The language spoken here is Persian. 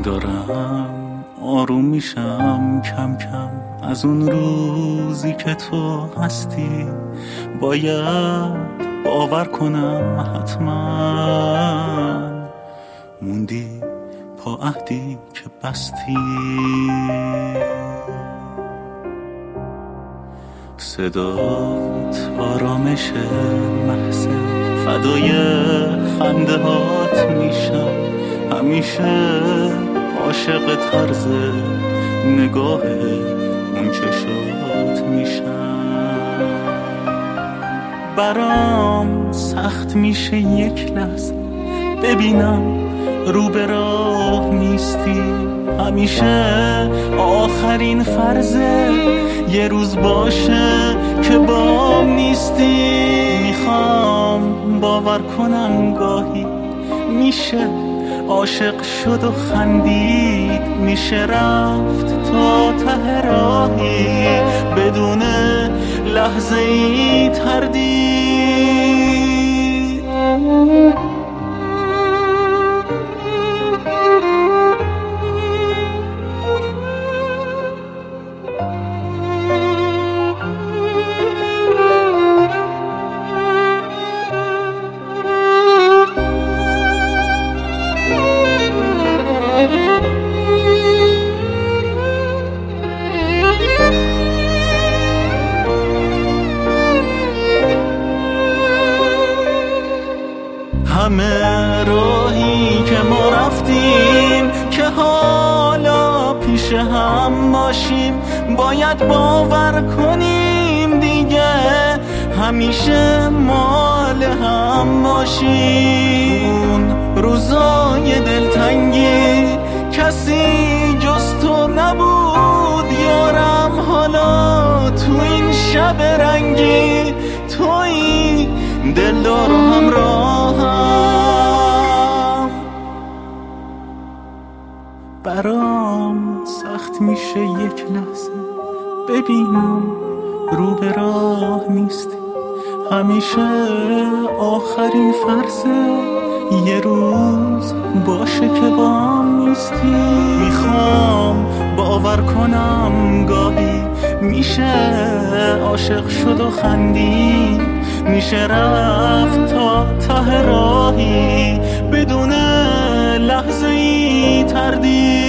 دارم آروم میشم کم کم از اون روزی که تو هستی. باید باور کنم حتما موندی پا عهدی که بستی. صدات آرامش محض فدای خنده هات میشم. همیشه عاشق طرز نگاه اون چشات میشم. برام سخت میشه یک لحظه ببینم رو به راه نیستی. همیشه آخرین فرضه یه روز باشه که بام نیستی. میخوام باور کنم گاهی میشه عاشق شد و خندید. میشه رفت تا ته راهی بدون لحظه ای تردید. همه راهی که ما رفتیم که حالا پیش هم باشیم. باید باور کنیم دیگه همیشه مال هم باشیم. اون روزای دلتنگی کسی جز تو نبود یارم. حالا تو این شب رنگی تویی دلدار و همراهم. برام سخت میشه یک لحظه ببینم رو به راه نیستی. همیشه آخرین فرضه یه روز باشه که با هم نیستی. میخوام باور کنم گاهی میشه عاشق شد و خندید. میشه رفت تا ته راهی بدون لحظه ای تردید.